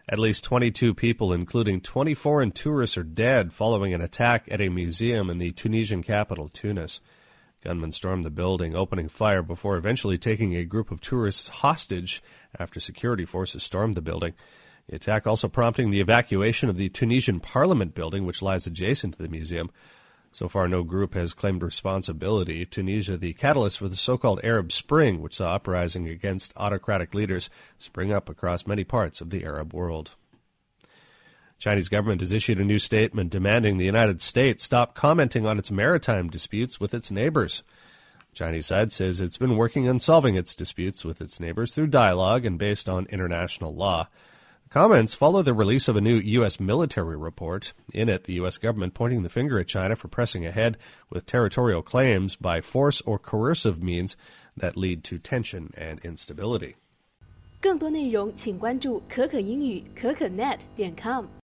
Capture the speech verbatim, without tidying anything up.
At least twenty-two people, including twenty foreign tourists, are dead following an attack at a museum in the Tunisian capital, Tunis. Gunmen stormed the building, opening fire before eventually taking a group of tourists hostage after security forces stormed the building. The attack also prompting the evacuation of the Tunisian parliament building, which lies adjacent to the museum. So far, no group has claimed responsibility. Tunisia, the catalyst for the so-called Arab Spring, which saw uprising against autocratic leaders spring up across many parts of the Arab world. Chinese government has issued a new statement demanding the United States stop commenting on its maritime disputes with its neighbors. The Chinese side says it's been working on solving its disputes with its neighbors through dialogue and based on international law. The comments follow the release of a new U S military report. In it, the U S government pointing the finger at China for pressing ahead with territorial claims by force or coercive means that lead to tension and instability. 更多内容请关注可可英语可可 net 点 com。